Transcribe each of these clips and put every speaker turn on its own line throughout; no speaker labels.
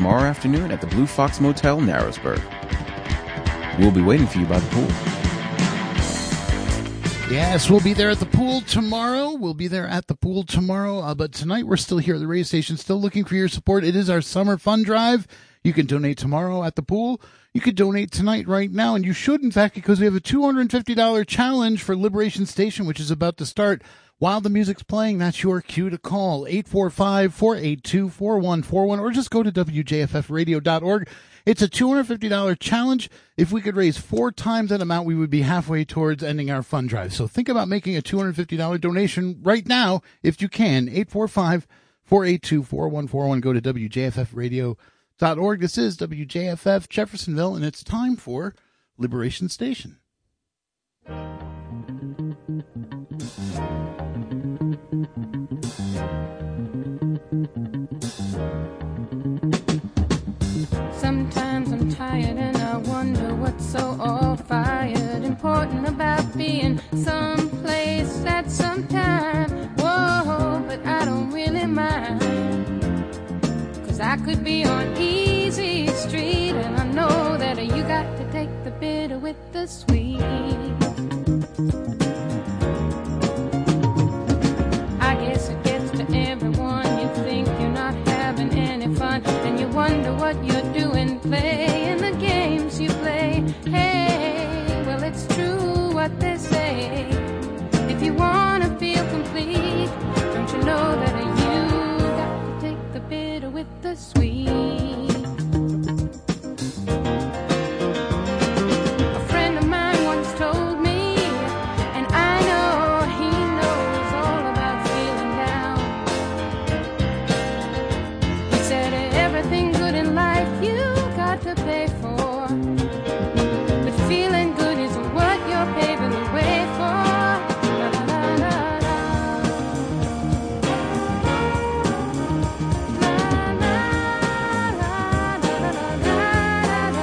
tomorrow afternoon at the Blue Fox Motel, Narrowsburg. We'll be waiting for you by the pool.
Yes, we'll be there at the pool tomorrow. But tonight we're still here at the radio station, still looking for your support. It is our summer fun drive. You can donate tomorrow at the pool. You could donate tonight right now, and you should, in fact, because we have a $250 challenge for Liberation Station, which is about to start. While the music's playing, that's your cue to call 845-482-4141, or just go to WJFFradio.org. It's a $250 challenge. If we could raise 4 times that amount, we would be halfway towards ending our fund drive. So think about making a $250 donation right now, if you can. 845-482-4141. Go to WJFFradio.org. This is WJFF Jeffersonville, and it's time for Liberation Station.
Sometimes I'm tired and I wonder what's so all-fired important about being someplace at some time. Whoa, but I don't really mind, 'cause I could be on easy street, and I know that you got to take the bitter with the sweet. I guess it gets to everyone. You think you're not having any fun, and you wonder what you're doing, playing the games you play. Hey, well, it's true what they say. If you want to feel complete, don't you know that you got to take the bitter with the sweet. A friend of mine once told me, and I know he knows all about feeling down. He said everything good in life you got to pay for, but feeling good isn't what you're paving the way for. La, la, la, la, la. La, la, la, la, la, la, la,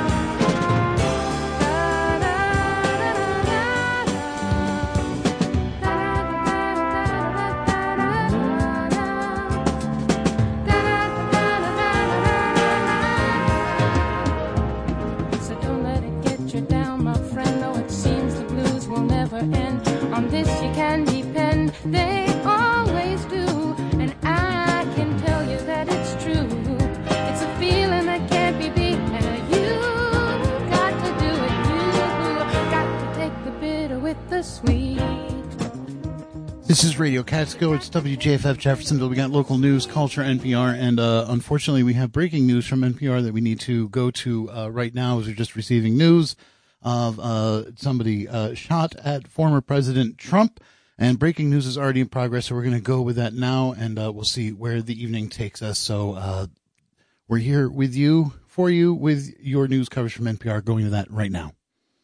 So don't let it get you down, my friend, though it seems the blues will never end. On this you can depend, they always do, and I can tell you that it's true. It's a feeling that can't be beat, and you got to do it. You got to take the bitter with the sweet.
This is Radio Catskill. It's WJFF Jeffersonville. We got local news, culture, NPR, and unfortunately we have breaking news from NPR that we need to go to right now, as we're just receiving news of somebody shot at former President Trump. And breaking news is already in progress, so we're going to go with that now, and we'll see where the evening takes us. So we're here with you, for you, with your news coverage from NPR, going to that right now.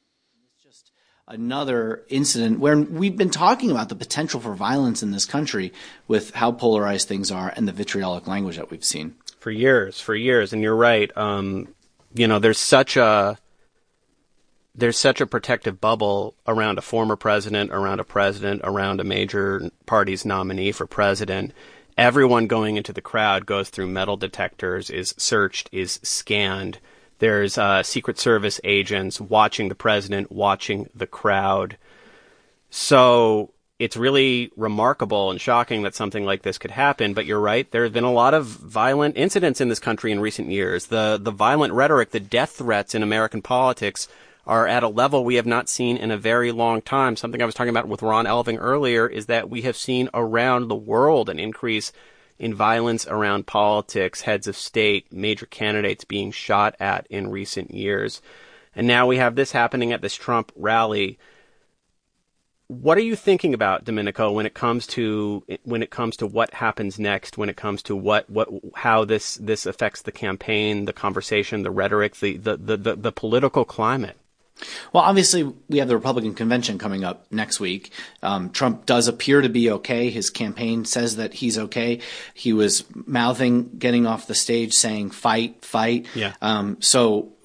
Another incident where we've been talking about the potential for violence in this country with how polarized things are and the vitriolic language that we've seen.
For years. And you're right. There's such a protective bubble around a former president, around a major party's nominee for president. Everyone going into the crowd goes through metal detectors, is searched, is scanned. There's Secret Service agents watching the president, watching the crowd. So it's really remarkable and shocking that something like this could happen. But you're right, there have been a lot of violent incidents in this country in recent years. The violent rhetoric, the death threats in American politics are at a level we have not seen in a very long time. Something I was talking about with Ron Elving earlier is that we have seen around the world an increase in violence around politics, heads of state, major candidates being shot at in recent years. And now we have this happening at this Trump rally. What are you thinking about, Domenico, when it comes to what happens next, when it comes to how this affects the campaign, the conversation, the rhetoric, the political climate?
Well, obviously, we have the Republican convention coming up next week. Trump does appear to be okay. His campaign says that he's okay. He was mouthing, getting off the stage, saying, fight, fight.
Yeah.
So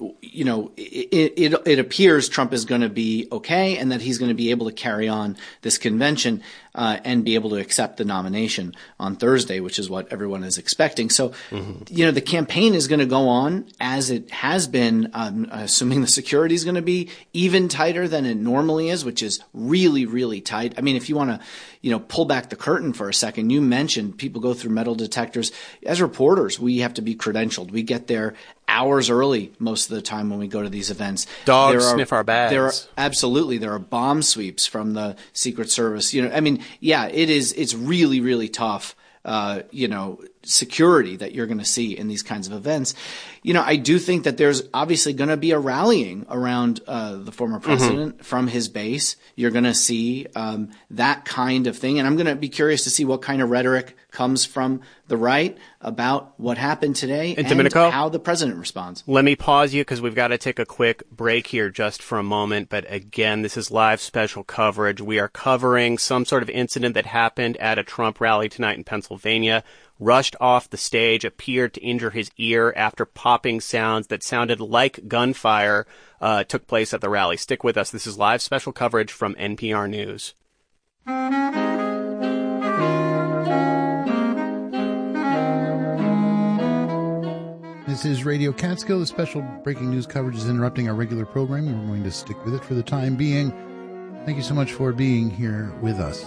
it appears Trump is going to be okay and that he's going to be able to carry on this convention and be able to accept the nomination on Thursday, which is what everyone is expecting. So, the campaign is going to go on as it has been, assuming the security is going to be even tighter than it normally is, which is really, really tight. I mean, if you want to, pull back the curtain for a second, you mentioned people go through metal detectors. As reporters, we have to be credentialed. We get there hours early most of the time when we go to these events.
Dogs sniff our bags.
There are bomb sweeps from the Secret Service. It's really, really tough, security that you're going to see in these kinds of events. I do think that there's obviously going to be a rallying around the former president from his base. You're going to see that kind of thing. And I'm going to be curious to see what kind of rhetoric comes from the right about what happened today and
Domenico,
how the president responds.
Let me pause you because we've got to take a quick break here just for a moment. But again, this is live special coverage. We are covering some sort of incident that happened at a Trump rally tonight in Pennsylvania. Rushed off the stage, appeared to injure his ear after popping sounds that sounded like gunfire took place at the rally. Stick with us. This is live special coverage from NPR News.
This is Radio Catskill. The special breaking news coverage is interrupting our regular programming. We're going to stick with it for the time being. Thank you so much for being here with us.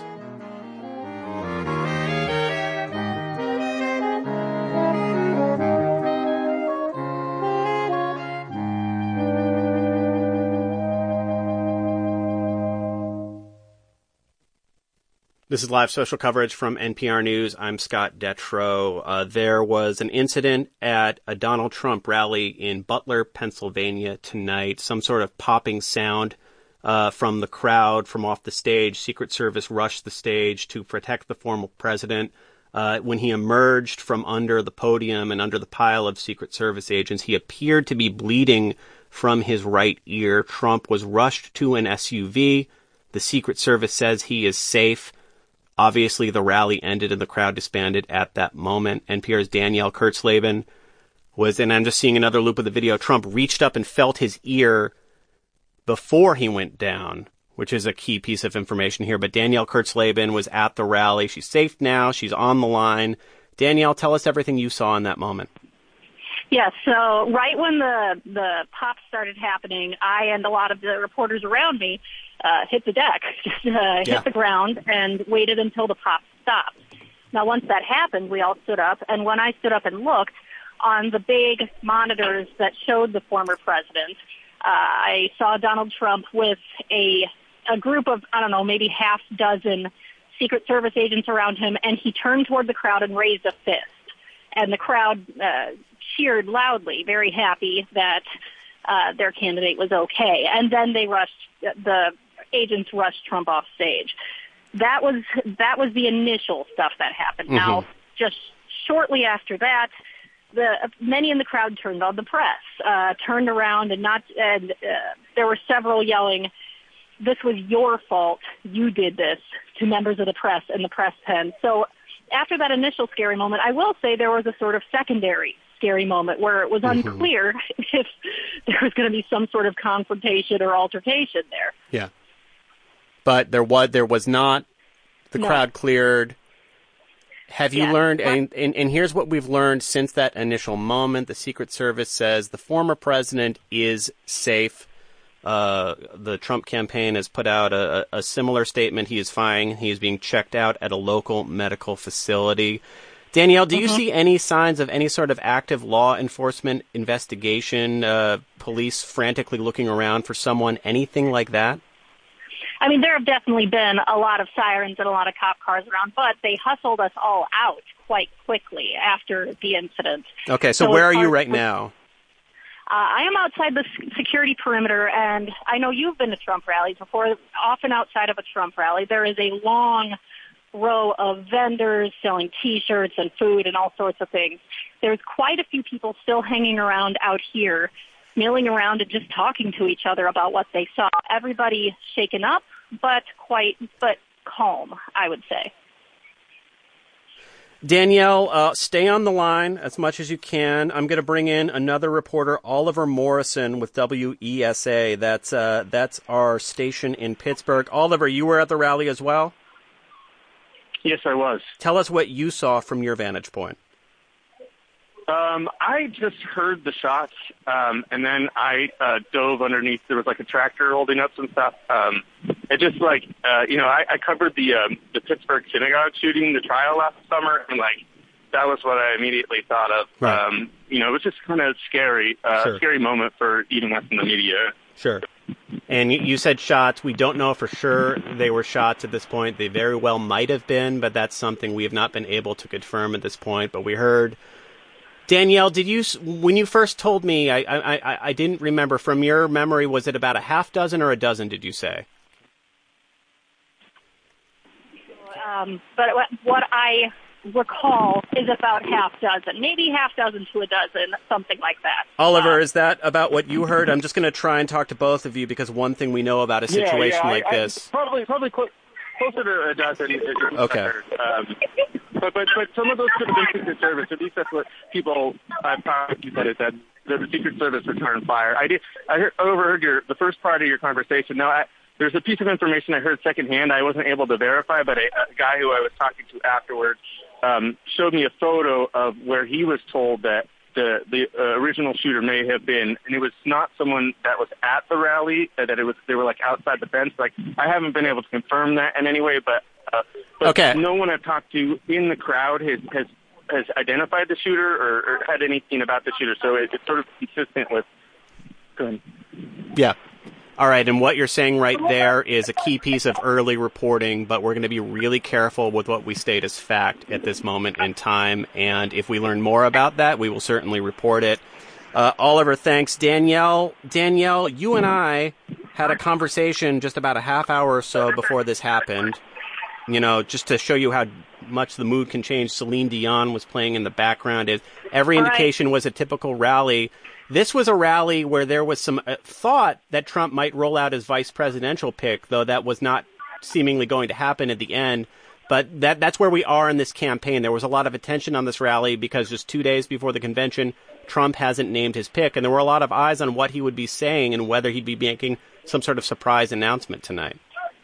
This is live special coverage from NPR News. I'm Scott Detrow. There was an incident at a Donald Trump rally in Butler, Pennsylvania tonight. Some sort of popping sound from the crowd from off the stage. Secret Service rushed the stage to protect the former president. When he emerged from under the podium and under the pile of Secret Service agents, he appeared to be bleeding from his right ear. Trump was rushed to an SUV. The Secret Service says he is safe. Obviously, the rally ended and the crowd disbanded at that moment. NPR's Danielle Kurtzleben was, and I'm just seeing another loop of the video, Trump reached up and felt his ear before he went down, which is a key piece of information here. But Danielle Kurtzleben was at the rally. She's safe now. She's on the line. Danielle, tell us everything you saw in that moment.
Yes, so right when the pop started happening, I and a lot of the reporters around me hit the deck, hit the ground, and waited until the pop stopped. Now, once that happened, we all stood up, and when I stood up and looked on the big monitors that showed the former president, I saw Donald Trump with a group of, maybe half dozen Secret Service agents around him, and he turned toward the crowd and raised a fist. And the crowd cheered loudly, very happy that their candidate was okay. And then the agents rushed Trump off stage. That was the initial stuff that happened. Mm-hmm. Now, just shortly after that, many in the crowd turned on the press, turned around, and there were several yelling, "This was your fault. You did this," to members of the press in the press pen. So after that initial scary moment, I will say there was a sort of secondary scary moment where it was unclear if there was going to be some sort of confrontation or altercation there.
Yeah. But there was not. The crowd cleared. Have you learned, and here's what we've learned since that initial moment. The Secret Service says the former president is safe. The Trump campaign has put out a similar statement. He is fine. He is being checked out at a local medical facility. Danielle, do you see any signs of any sort of active law enforcement investigation, police frantically looking around for someone, anything like that?
I mean, there have definitely been a lot of sirens and a lot of cop cars around, but they hustled us all out quite quickly after the incident.
Okay, so where are you right now?
I am outside the security perimeter, and I know you've been to Trump rallies before. Often outside of a Trump rally, there is a long row of vendors selling T-shirts and food and all sorts of things. There's quite a few people still hanging around out here, milling around and just talking to each other about what they saw. Everybody shaken up, but calm, I would say.
Danielle, stay on the line as much as you can. I'm going to bring in another reporter, Oliver Morrison with WESA. That's our station in Pittsburgh. Oliver, you were at the rally as well?
Yes, I was.
Tell us what you saw from your vantage point.
I just heard the shots, and then I dove underneath. There was like a tractor holding up some stuff. It just I covered the Pittsburgh synagogue shooting, the trial last summer, and that was what I immediately thought of.
Right.
It was just kind of scary,
Sure.
Scary moment for even us in the media.
Sure. And you said shots. We don't know for sure they were shots at this point. They very well might have been, but that's something we have not been able to confirm at this point. But we heard. Danielle, when you first told me, I didn't remember. From your memory, was it about a half dozen or a dozen, did you say?
But what I recall is about half dozen, maybe half dozen to a dozen, something like that.
Oliver, is that about what you heard? I'm just going to try and talk to both of you because one thing we know about a situation like this.
Probably closer to a dozen.
Okay.
But some of those could have been Secret Service. At least that's what people I've talked to said. It said the Secret Service returned fire. I overheard the first part of your conversation. Now, there's a piece of information I heard secondhand. I wasn't able to verify, but a guy who I was talking to afterwards showed me a photo of where he was told that the original shooter may have been, and it was not someone that was at the rally. That they were outside the fence. I haven't been able to confirm that in any way, but
okay.
No one I've talked to in the crowd has identified the shooter or had anything about the shooter. So it's sort of consistent with. Go ahead.
Yeah. All right, and what you're saying right there is a key piece of early reporting, but we're going to be really careful with what we state as fact at this moment in time, and if we learn more about that, we will certainly report it. Oliver, thanks. Danielle, you and I had a conversation just about a half hour or so before this happened. Just to show you how much the mood can change, Celine Dion was playing in the background. Every indication was a typical rally. This was a rally where there was some thought that Trump might roll out his vice presidential pick, though that was not seemingly going to happen at the end. But that's where we are in this campaign. There was a lot of attention on this rally because just 2 days before the convention, Trump hasn't named his pick. And there were a lot of eyes on what he would be saying and whether he'd be making some sort of surprise announcement tonight.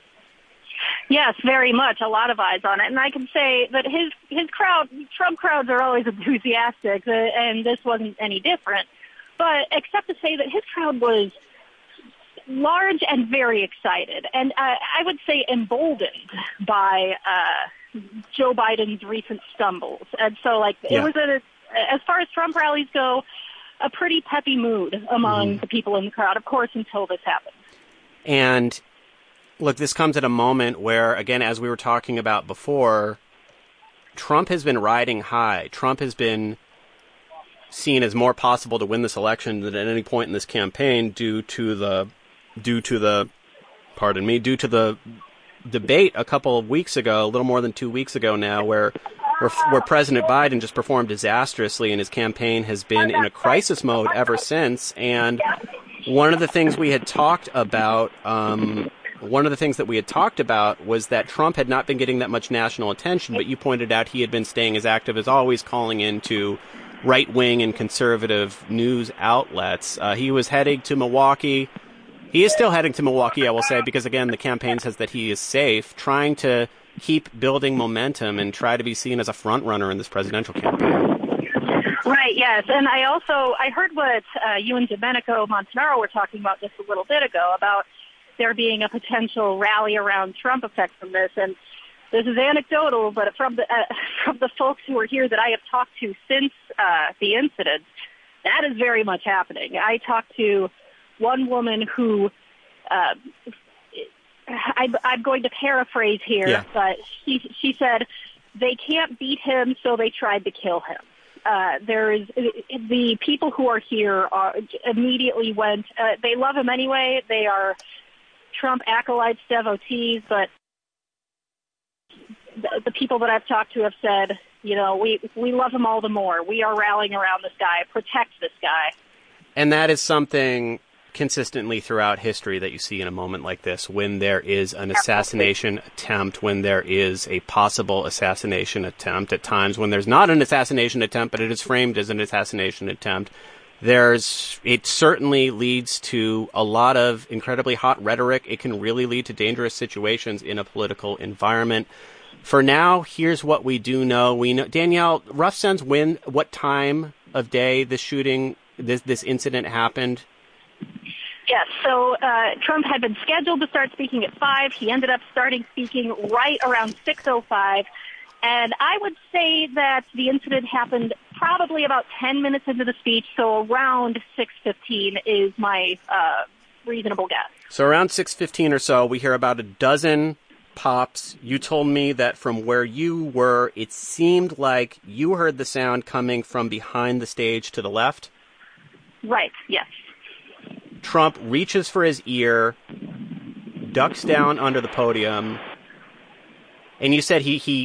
Yes, very much. A lot of eyes on it. And I can say that his crowd, Trump crowds are always enthusiastic, and this wasn't any different. But except to say that his crowd was large and very excited, and I would say emboldened by Joe Biden's recent stumbles. And so, it was, as far as Trump rallies go, a pretty peppy mood among the people in the crowd, of course, until this happened.
And, look, this comes at a moment where, again, as we were talking about before, Trump has been riding high. Trump has been seen as more possible to win this election than at any point in this campaign due to the debate a couple of weeks ago, a little more than 2 weeks ago now, where President Biden just performed disastrously and his campaign has been in a crisis mode ever since. And one of the things we had talked about was that Trump had not been getting that much national attention, but you pointed out he had been staying as active as always, calling into right-wing and conservative news outlets. He was heading to Milwaukee. He is still heading to Milwaukee, I will say, because, again, the campaign says that he is safe, trying to keep building momentum and try to be seen as a front-runner in this presidential campaign.
Right, yes. And I heard what you and Domenico Montanaro were talking about just a little bit ago, about there being a potential rally around Trump effect from this. And this is anecdotal, but from the folks who are here that I have talked to since the incident, that is very much happening. I talked to one woman who, I'm going to paraphrase here, but she said, they can't beat him, so they tried to kill him. The people who are here immediately went, they love him anyway, they are Trump acolytes, devotees, but the people that I've talked to have said, we love him all the more. We are rallying around this guy, protect this guy.
And that is something consistently throughout history that you see in a moment like this, when there is an assassination attempt, when there is a possible assassination attempt, at times when there's not an assassination attempt, but it is framed as an assassination attempt, it certainly leads to a lot of incredibly hot rhetoric. It can really lead to dangerous situations in a political environment. For now, here's what we do know. We know, Danielle, rough sense what time of day this incident happened?
Yes, so Trump had been scheduled to start speaking at 5. He ended up starting speaking right around 6:05. And I would say that the incident happened probably about 10 minutes into the speech, so around 6:15 is my reasonable guess.
So around 6:15 or so, we hear about a dozen pops. You told me that from where you were, it seemed like you heard the sound coming from behind the stage to the left?
Right, yes.
Trump reaches for his ear, ducks down under the podium, and you said he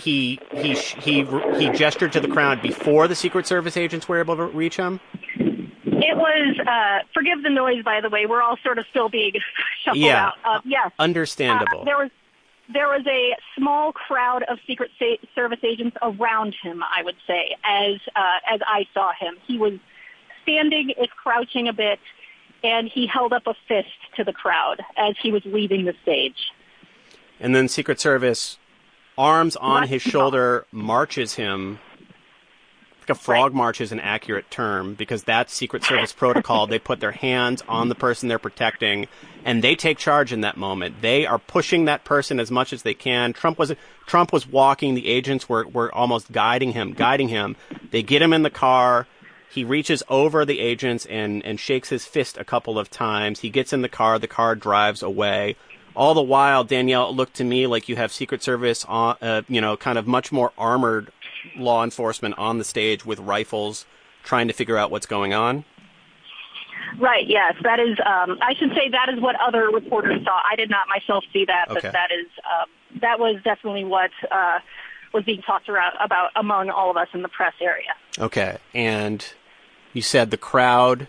gestured to the crowd before the Secret Service agents were able to reach him?
It was, forgive the noise, by the way, we're all sort of still being shuffled out. Yes.
Understandable.
There was a small crowd of Secret Service agents around him, I would say, as I saw him. He was standing, crouching a bit, and he held up a fist to the crowd as he was leaving the stage.
And then Secret Service, arms on his shoulder, marches him. Like a frog march is an accurate term, because that's Secret Service protocol. They put their hands on the person they're protecting, and they take charge in that moment. They are pushing that person as much as they can. Trump was walking. The agents were almost guiding him. They get him in the car. He reaches over the agents and shakes his fist a couple of times. He gets in the car drives away. All the while, Danielle, it looked to me like you have Secret Service, kind of much more armored law enforcement on the stage with rifles trying to figure out what's going on.
Right, yes. That is, I should say that is what other reporters saw. I did not myself see that, but that was definitely what was being talked about among all of us in the press area. Okay,
and you said the crowd...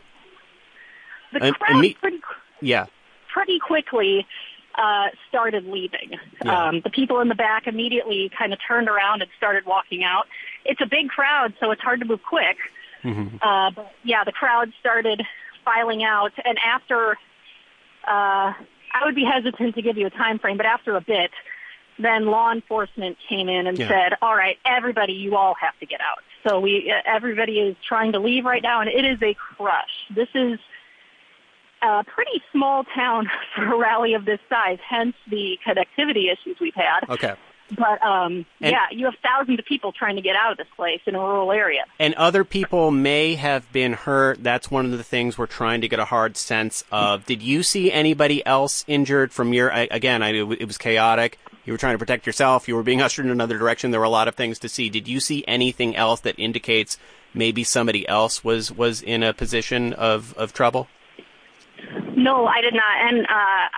pretty quickly started leaving.
Yeah.
The people in the back immediately kind of turned around and started walking out. It's a big crowd, so it's hard to move quick.
Mm-hmm.
But yeah, the crowd started filing out, and after, I would be hesitant to give you a time frame, but after a bit, then law enforcement came in and said, all right, everybody, you all have to get out. So everybody is trying to leave right now, and it is a crush. This is a pretty small town for a rally of this size, hence the connectivity issues we've had.
Okay.
But, you have thousands of people trying to get out of this place in a rural area.
And other people may have been hurt. That's one of the things we're trying to get a hard sense of. Did you see anybody else injured from your... Again, it was chaotic. You were trying to protect yourself. You were being ushered in another direction. There were a lot of things to see. Did you see anything else that indicates maybe somebody else was in a position of trouble?
No, I did not. And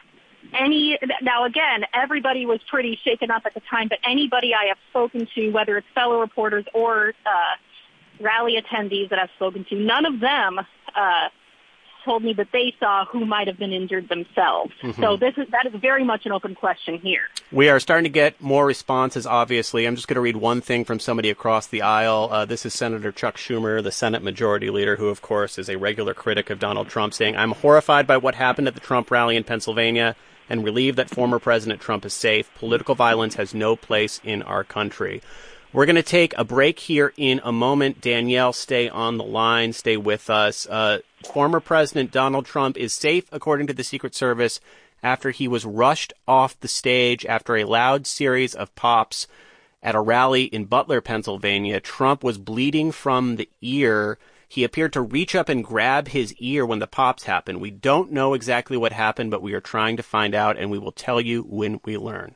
now again, everybody was pretty shaken up at the time, but anybody I have spoken to, whether it's fellow reporters or rally attendees that I've spoken to, none of them told me that they saw who might have been injured themselves. Mm-hmm. So that is very much an open question here.
We are starting to get more responses, obviously. I'm just going to read one thing from somebody across the aisle. This is Senator Chuck Schumer, the Senate Majority Leader, who, of course, is a regular critic of Donald Trump, saying, "I'm horrified by what happened at the Trump rally in Pennsylvania and relieved that former President Trump is safe. Political violence has no place in our country." We're going to take a break here in a moment. Danielle, stay on the line. Stay with us. Former President Donald Trump is safe, according to the Secret Service, after he was rushed off the stage after a loud series of pops at a rally in Butler, Pennsylvania. Trump was bleeding from the ear. He appeared to reach up and grab his ear when the pops happened. We don't know exactly what happened, but we are trying to find out, and we will tell you when we learn.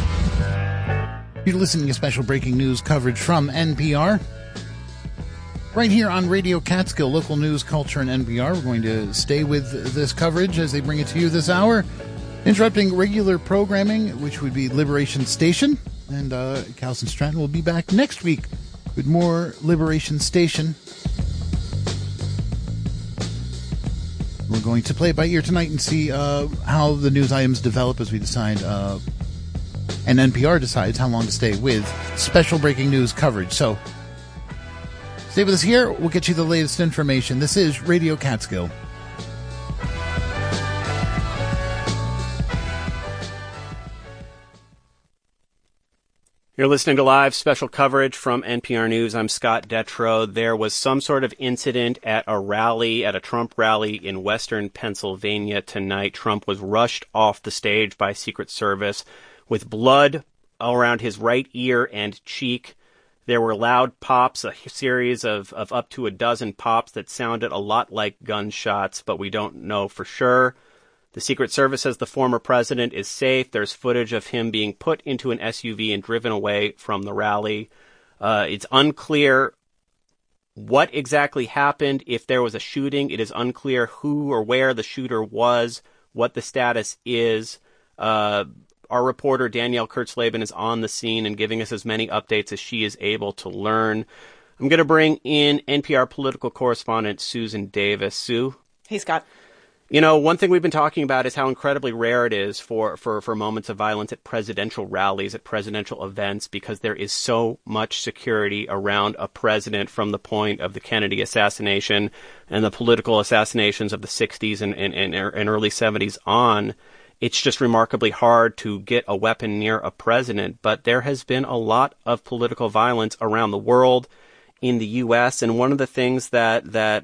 You're listening to special breaking news coverage from NPR. right here on Radio Catskill, local news, culture, and NPR. We're going to stay with this coverage as they bring it to you this hour, interrupting regular programming, which would be Liberation Station. And Calson Stratton will be back next week with more Liberation Station. We're going to play it by ear tonight and see how the news items develop as we decide, and NPR decides how long to stay with special breaking news coverage. So stay with us here. We'll get you the latest information. This is Radio Catskill.
You're listening to live special coverage from NPR News. I'm Scott Detrow. There was some sort of incident at a Trump rally in western Pennsylvania tonight. Trump was rushed off the stage by Secret Service with blood around his right ear and cheek. There were loud pops, a series of up to a dozen pops that sounded a lot like gunshots, but we don't know for sure. The Secret Service says the former president is safe. There's footage of him being put into an SUV and driven away from the rally. It's unclear what exactly happened, if there was a shooting. It is unclear who or where the shooter was, what the status is. Our reporter, Danielle Kurtzleben, is on the scene and giving us as many updates as she is able to learn. I'm going to bring in NPR political correspondent Susan Davis. Sue?
Hey, Scott.
You know, one thing we've been talking about is how incredibly rare it is for moments of violence at presidential rallies, at presidential events, because there is so much security around a president from the point of the Kennedy assassination and the political assassinations of the 60s and early 70s on. It's just remarkably hard to get a weapon near a president, but there has been a lot of political violence around the world, in the U.S., and one of the things that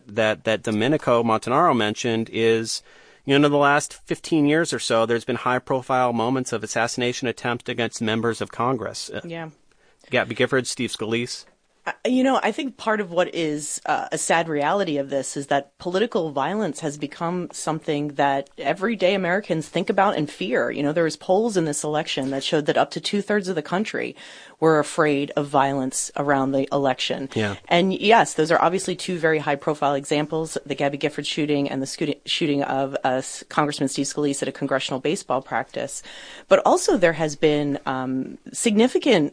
Domenico Montanaro mentioned is, you know, in the last 15 years or so, there's been high-profile moments of assassination attempts against members of Congress.
Yeah.
Gabby Giffords, Steve Scalise.
You know, I think part of what is a sad reality of this is that political violence has become something that everyday Americans think about and fear. You know, there was polls in this election that showed that up to 2/3 of the country were afraid of violence around the election.
Yeah.
And yes, those are obviously two very high-profile examples, the Gabby Giffords shooting and the shooting of Congressman Steve Scalise at a congressional baseball practice. But also there has been significant,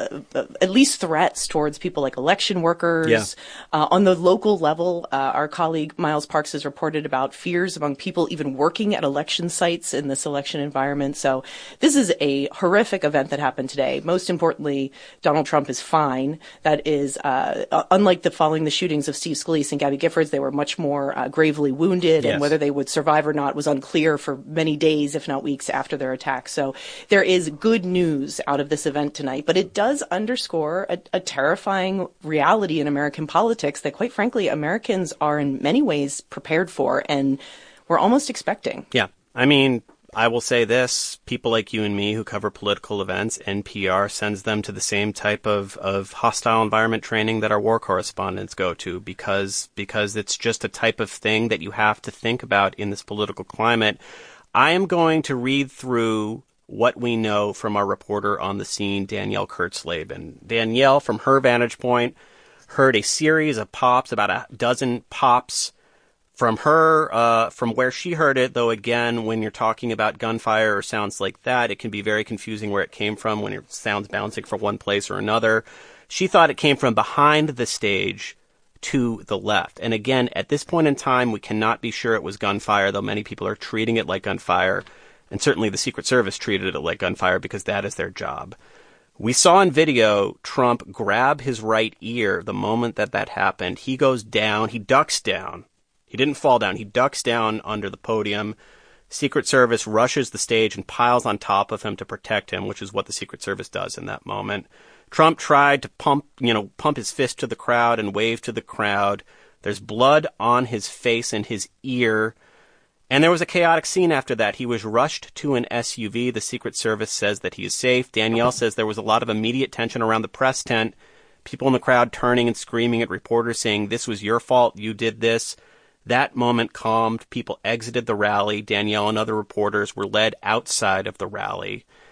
at least threats towards people like election workers.
Yeah.
On the local level, our colleague Miles Parks has reported about fears among people even working at election sites in this election environment. So this is a horrific event that happened today. Most importantly, Donald Trump is fine. That is, unlike following the shootings of Steve Scalise and Gabby Giffords, they were much more gravely wounded,
yes.
And whether they would survive or not was unclear for many days, if not weeks, after their attack. So there is good news out of this event tonight, but it does underscore a terrifying reality in American politics that, quite frankly, Americans are in many ways prepared for and we're almost expecting.
Yeah. I mean, I will say this, people like you and me who cover political events, NPR sends them to the same type of hostile environment training that our war correspondents go to because it's just a type of thing that you have to think about in this political climate. I am going to read through what we know from our reporter on the scene, Danielle Kurtzleben. Danielle, from her vantage point, heard a series of pops, about a dozen pops. From her, from where she heard it, though, again, when you're talking about gunfire or sounds like that, it can be very confusing where it came from when it sounds bouncing from one place or another. She thought it came from behind the stage to the left. And again, at this point in time, we cannot be sure it was gunfire, though many people are treating it like gunfire. And certainly the Secret Service treated it like gunfire because that is their job. We saw in video Trump grab his right ear the moment that happened. He goes down, he ducks down. He didn't fall down. He ducks down under the podium. Secret Service rushes the stage and piles on top of him to protect him, which is what the Secret Service does in that moment. Trump tried to pump his fist to the crowd and wave to the crowd. There's blood on his face and his ear. And there was a chaotic scene after that. He was rushed to an SUV. The Secret Service says that he is safe. Danielle says there was a lot of immediate tension around the press tent. People in the crowd turning and screaming at reporters saying, "This was your fault. You did this." That moment calmed. People exited the rally. Danielle and other reporters were led outside of the rally.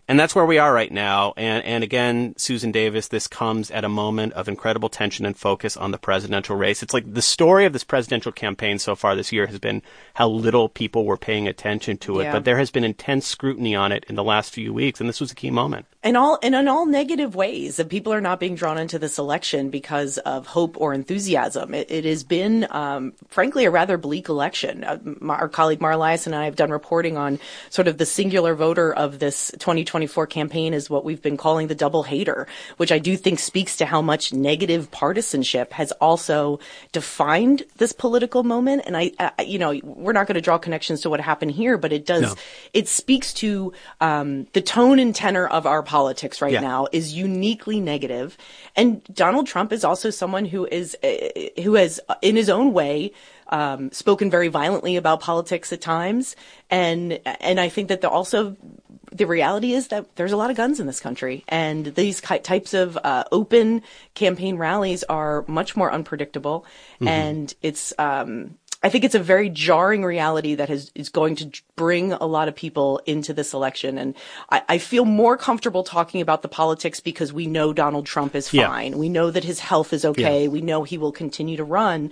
And that's where we are right now. And again, Susan Davis, this comes at a moment of incredible tension and focus on the presidential race. It's like the story of this presidential campaign so far this year has been how little people were paying attention to it. Yeah. But there has been intense scrutiny on it in the last few weeks, and this was a key moment.
And in all negative ways, that people are not being drawn into this election because of hope or enthusiasm. It has been, frankly, a rather bleak election. Our colleague Mara Liasson and I have done reporting on sort of the singular voter of this 2024 campaign is what we've been calling the double hater, which I do think speaks to how much negative partisanship has also defined this political moment. And we're not going to draw connections to what happened here, but it does. No. It speaks to the tone and tenor of our politics right now is uniquely negative. And Donald Trump is also someone who has, in his own way, spoken very violently about politics at times. And I think that the reality is that there's a lot of guns in this country, and these types of open campaign rallies are much more unpredictable. Mm-hmm. And it's, I think it's a very jarring reality that is going to bring a lot of people into this election. And I feel more comfortable talking about the politics because we know Donald Trump is fine. Yeah. We know that his health is okay. Yeah. We know he will continue to run.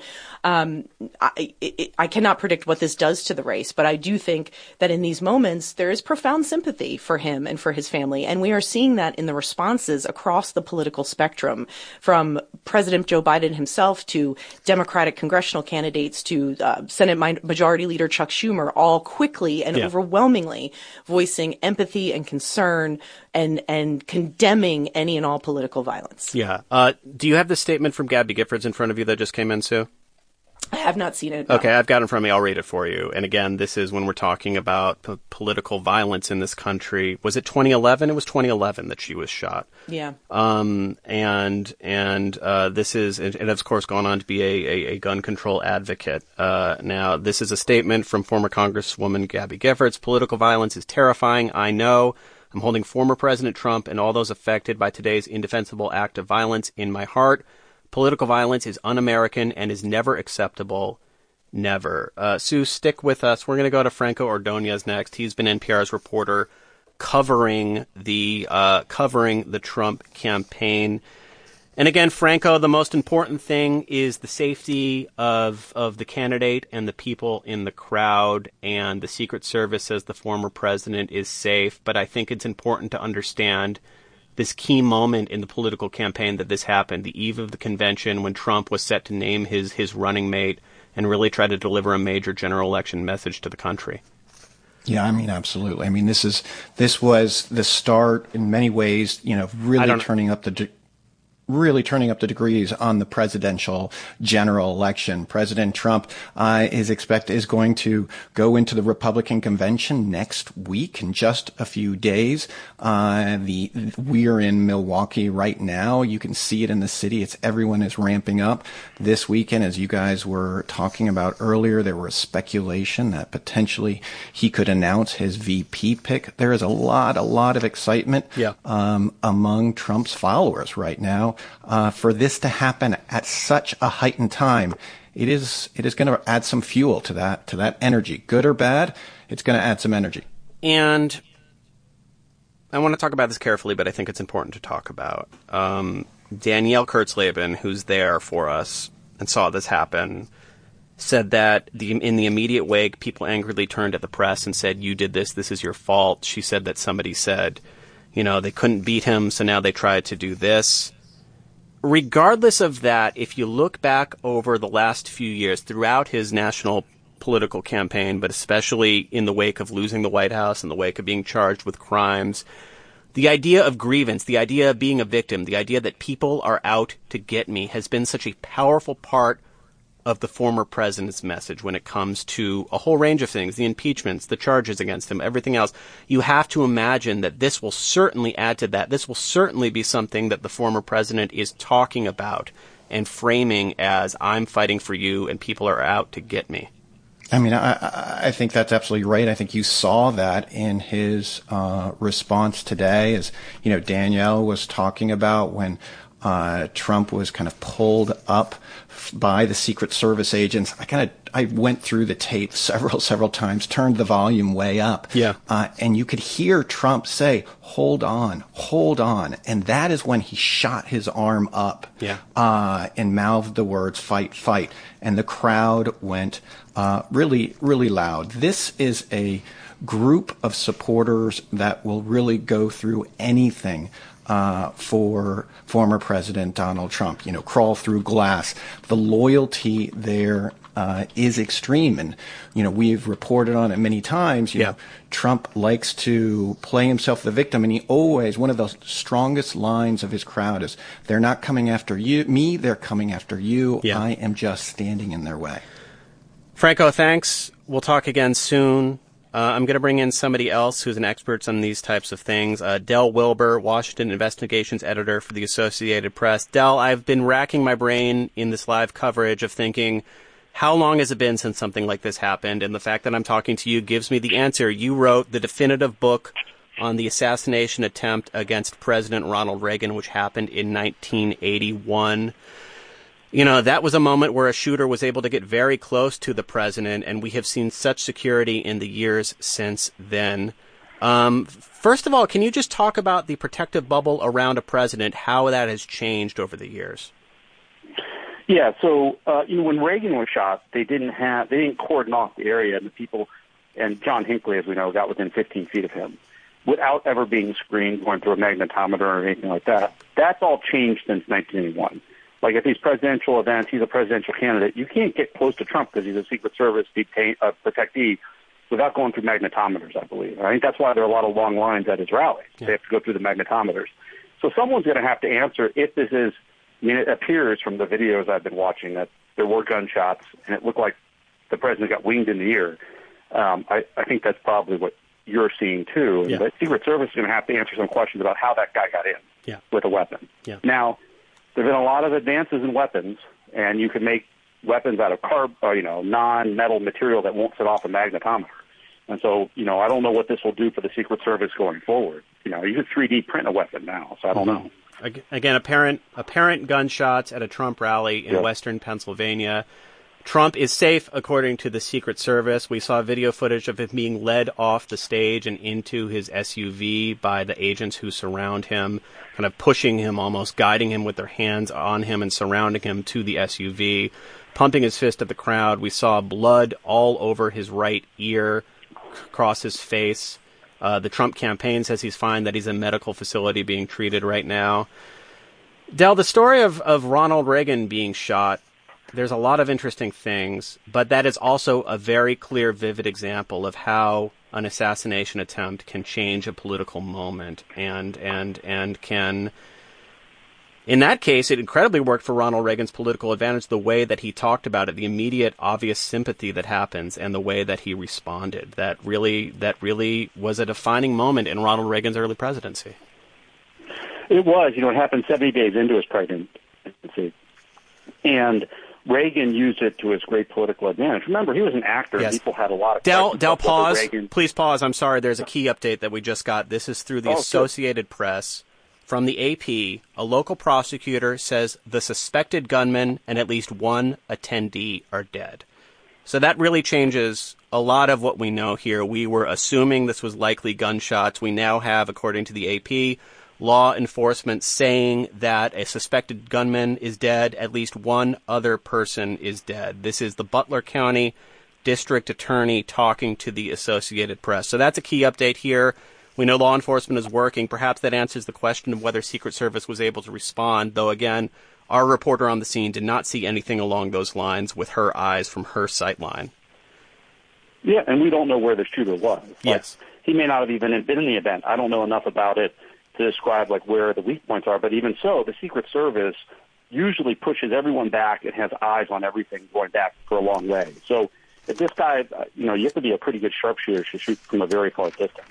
I cannot predict what this does to the race, but I do think that in these moments, there is profound sympathy for him and for his family. And we are seeing that in the responses across the political spectrum, from President Joe Biden himself to Democratic congressional candidates to Senate Majority Leader Chuck Schumer, all quickly and overwhelmingly voicing empathy and concern and condemning any and all political violence.
Yeah. Do you have the statement from Gabby Giffords in front of you that just came in, Sue?
I have not seen it.
Okay, I've got it in front of me. I'll read it for you. And again, this is when we're talking about political violence in this country. Was it 2011? It was 2011 that she was shot.
Yeah.
This is, and of course, gone on to be a gun control advocate. Now, this is a statement from former Congresswoman Gabby Giffords. Political violence is terrifying. I know. I'm holding former President Trump and all those affected by today's indefensible act of violence in my heart. Political violence is un-American and is never acceptable. Never. Sue, stick with us. We're going to go to Franco Ordonez next. He's been NPR's reporter covering the Trump campaign. And again, Franco, the most important thing is the safety of the candidate and the people in the crowd. And the Secret Service says the former president is safe. But I think it's important to understand this key moment in the political campaign that this happened, the eve of the convention when Trump was set to name his running mate and really try to deliver a major general election message to the country.
Yeah, I mean, absolutely. I mean, this was the start in many ways, really turning up the degrees on the presidential general election. President Trump is going to go into the Republican convention next week in just a few days. We're in Milwaukee right now. You can see it in the city. Everyone is ramping up this weekend. As you guys were talking about earlier, there was speculation that potentially he could announce his VP pick. There is a lot of excitement among Trump's followers right now. For this to happen at such a heightened time, it is going to add some fuel to that energy, good or bad. It's going to add some energy.
And I want to talk about this carefully, but I think it's important to talk about. Danielle Kurtzleben, who's there for us and saw this happen, said that in the immediate wake, people angrily turned at the press and said, "You did this. This is your fault." She said that somebody said, they couldn't beat him, so now they tried to do this. Regardless of that, if you look back over the last few years throughout his national political campaign, but especially in the wake of losing the White House, in the wake of being charged with crimes, the idea of grievance, the idea of being a victim, the idea that people are out to get me has been such a powerful part of the former president's message when it comes to a whole range of things, the impeachments, the charges against him, everything else. You have to imagine that this will certainly add to that. This will certainly be something that the former president is talking about and framing as, I'm fighting for you and people are out to get me.
I mean, I think that's absolutely right. I think you saw that in his response today, as Danielle was talking about when Trump was kind of pulled up by the Secret Service agents. I went through the tape several times, turned the volume way up.
Yeah.
And you could hear Trump say, hold on. And that is when he shot his arm up.
Yeah.
And mouthed the words, fight. And the crowd went, really, really loud. This is a group of supporters that will really go through anything for former President Donald Trump, crawl through glass. The loyalty there is extreme. And, we've reported on it many times. You know, Trump likes to play himself the victim. And he always, one of the strongest lines of his crowd is, they're not coming after me, they're coming after you.
Yeah.
I am just standing in their way.
Franco, thanks. We'll talk again soon. I'm going to bring in somebody else who's an expert on these types of things. Del Wilber, Washington Investigations Editor for the Associated Press. Del, I've been racking my brain in this live coverage of thinking, how long has it been since something like this happened? And the fact that I'm talking to you gives me the answer. You wrote the definitive book on the assassination attempt against President Ronald Reagan, which happened in 1981. That was a moment where a shooter was able to get very close to the president, and we have seen such security in the years since then. First of all, can you just talk about the protective bubble around a president, how that has changed over the years?
Yeah, so when Reagan was shot, they didn't cordon off the area, and the people, and John Hinckley, as we know, got within 15 feet of him without ever being screened, going through a magnetometer or anything like that. That's all changed since 1981. Like at these presidential events, he's a presidential candidate. You can't get close to Trump because he's a Secret Service protectee without going through magnetometers, I believe. I think that's why there are a lot of long lines at his rallies. Yeah. They have to go through the magnetometers. So someone's going to have to answer if this is, it appears from the videos I've been watching that there were gunshots and it looked like the president got winged in the ear. I think that's probably what you're seeing too.
Yeah.
The Secret Service is going to have to answer some questions about how that guy got in with a weapon.
Yeah.
Now, there have been a lot of advances in weapons, and you can make weapons out of non-metal material that won't set off a magnetometer. And so, I don't know what this will do for the Secret Service going forward. You can 3D print a weapon now, so I don't know.
Again, apparent gunshots at a Trump rally in western Pennsylvania. Trump is safe, according to the Secret Service. We saw video footage of him being led off the stage and into his SUV by the agents who surround him, kind of pushing him, almost guiding him with their hands on him and surrounding him to the SUV, pumping his fist at the crowd. We saw blood all over his right ear, across his face. The Trump campaign says he's fine, that he's in a medical facility being treated right now. Del, the story of Ronald Reagan being shot, there's a lot of interesting things, but that is also a very clear, vivid example of how an assassination attempt can change a political moment and can, in that case, it incredibly worked for Ronald Reagan's political advantage, the way that he talked about it, the immediate, obvious sympathy that happens, and the way that he responded. That really was a defining moment in Ronald Reagan's early presidency.
It was. It happened 70 days into his presidency. And Reagan used it to his great political advantage. Remember, he was an actor.
Yes.
People had a lot of
Del, pause. Please pause. I'm sorry. There's a key update that we just got. This is through the Associated Press. From the AP, a local prosecutor says the suspected gunman and at least one attendee are dead. So that really changes a lot of what we know here. We were assuming this was likely gunshots. We now have, according to the AP, law enforcement saying that a suspected gunman is dead. At least one other person is dead. This is the Butler County District Attorney talking to the Associated Press. So that's a key update here. We know law enforcement is working. Perhaps that answers the question of whether Secret Service was able to respond, though, again, our reporter on the scene did not see anything along those lines with her eyes from her sight line.
Yeah, and we don't know where the shooter was.
Yes.
He may not have even been in the event. I don't know enough about it to describe where the weak points are, but even so, the Secret Service usually pushes everyone back and has eyes on everything going back for a long way. So if this guy, you have to be a pretty good sharpshooter to shoot from a very far distance.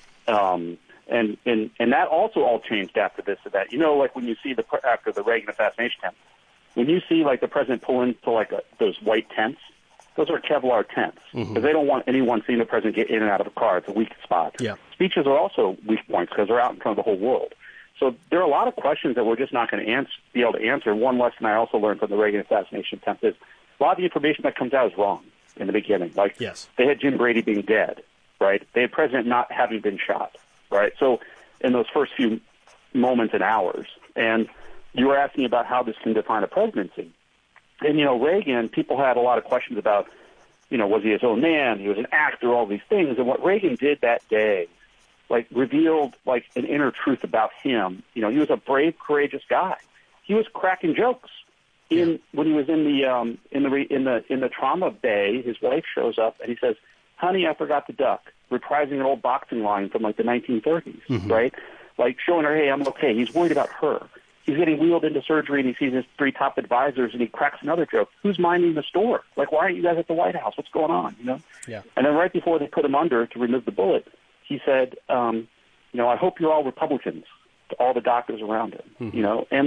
And that also all changed after this event. When you see after the Reagan assassination attempt, when you see the president pull into those white tents, those are Kevlar tents because they don't want anyone seeing the president get in and out of a car. It's a weak spot.
Yeah.
Speeches are also weak points because they're out in front of the whole world. So there are a lot of questions that we're just not going to be able to answer. One lesson I also learned from the Reagan assassination attempt is a lot of the information that comes out is wrong in the beginning. Like, they had Jim Brady being dead, right? They had President not having been shot, right? So in those first few moments and hours, and you were asking about how this can define a presidency. And, Reagan, people had a lot of questions about, was he his own man? He was an actor, all these things. And what Reagan did that day, revealed, an inner truth about him. He was a brave, courageous guy. He was cracking jokes. When he was in the trauma bay, his wife shows up and he says, "Honey, I forgot to duck," reprising an old boxing line from the 1930s, right? Showing her, "Hey, I'm okay." He's worried about her. He's getting wheeled into surgery and he sees his 3 top advisors and he cracks another joke. Who's minding the store? Why aren't you guys at the White House? What's going on?
Yeah.
And then right before they put him under to remove the bullet, he said, "I hope you're all Republicans," to all the doctors around him. And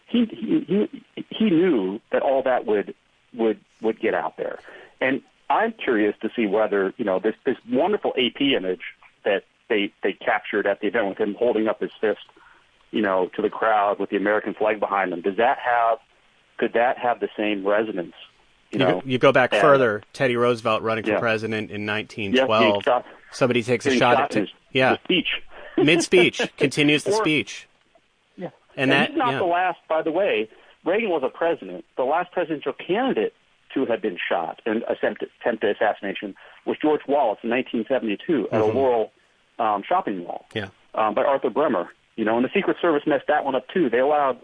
he knew that all that would get out there. And I'm curious to see whether this wonderful AP image that they captured at the event with him holding up his fist, to the crowd with the American flag behind them. Could that have the same resonance?
You go back further. Teddy Roosevelt running for president in 1912. Somebody takes a shot at
the speech.
Mid-speech, continues the speech.
Yeah.
And
he's not the last, by the way. Reagan was a president. The last presidential candidate to have been shot in attempted assassination was George Wallace in 1972 at a Laurel shopping mall by Arthur Bremer. And the Secret Service messed that one up too. They allowed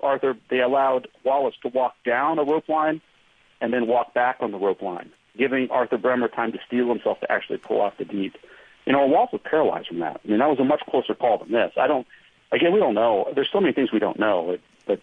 Wallace to walk down a rope line and then walk back on the rope line, giving Arthur Bremer time to steel himself to actually pull off the deed. Wallace was paralyzed from that. That was a much closer call than this. We don't know. There's so many things we don't know, but